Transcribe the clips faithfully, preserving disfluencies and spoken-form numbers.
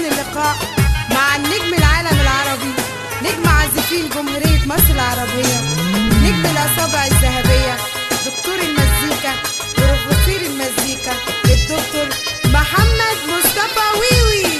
حسن اللقاء مع النجم العالم العربي، نجم عازفين جمهورية مصر العربية، نجم الأصابع الذهبية، دكتور المزيكا وبروفيسور المزيكا الدكتور محمد مصطفى ويوي.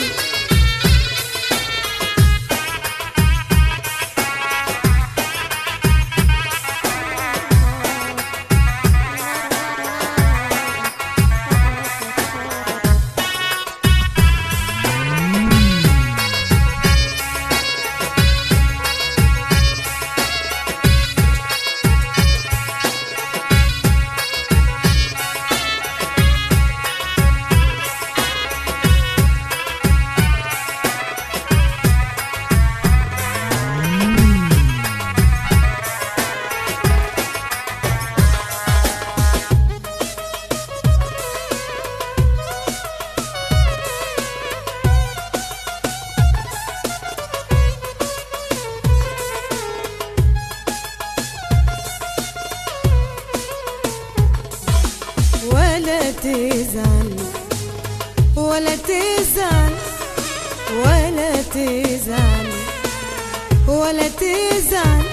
ولا تزعل ولا تزعل ولا تزعل ولا تزعل،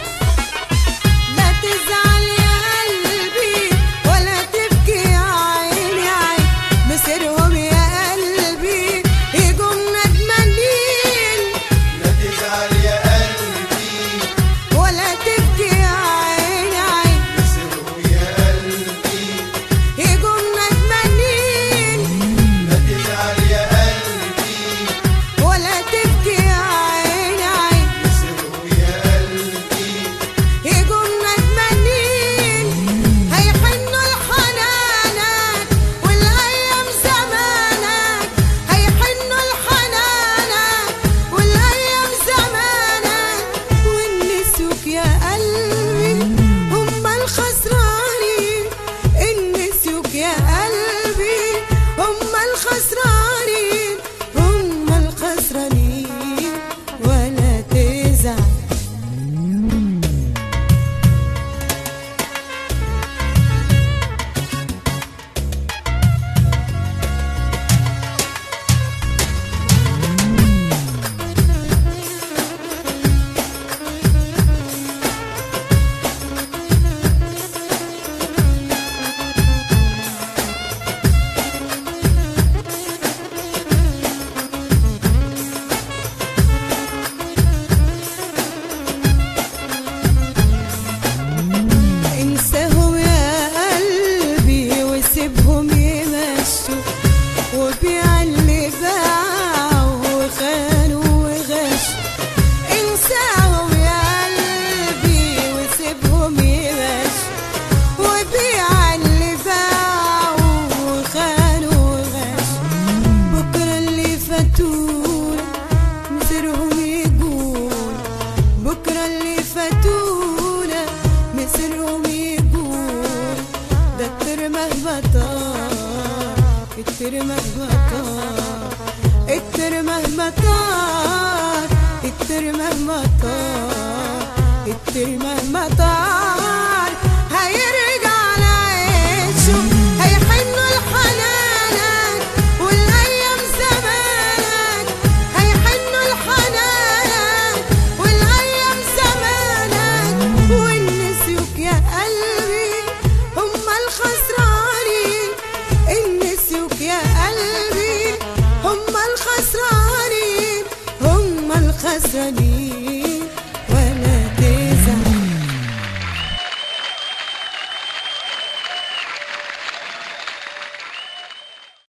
لا تزعل يا قلبي ولا تبكي يا عيني عين، مصيرهم يا قلبي يجوا ندمانين. لا تزعل يا قلبي ولا تبكي يا عيني عين، مصيرهم يا قلبي يجوا ندمانين. لا تزعل يا قلبي ولا تبكي يا عيني عين، مصيرهم يا قلبي يجوا ندمانين. هيحنوا لحنانك والايام زمانك، هيحنوا لحنانك والايام زمانك، والنسوك يا قلبي هم الخسرانين. النسوك يا قلبي هم الخسرانين، هم الخسرانين. ولا تزعل انساهم يا قلبي وسيبهم يمشوا، وبيع اللي باعوا وخانوا وغشوا. انساهم يا قلبي وسيبهم يمشوا، وبيع اللي باعوا وخانوا وغشوا. بكره اللي فاتونا مصيرهم يجون، بكره اللي فاتونا مصيرهم يجون. ده الطير مهما طار، الطير مهما طار، الطير مهما طار، الطير مهما طار، الطير مهما طار، هيرجع لعيشه. هيحنوا لحنانك والايام زمانك، هيحنوا لحنانك والايام زمانك، والنسيوك يا قلبي هم الخسرانين. النسيوك يا قلبي هم الخسرانين، هم الخسرانين.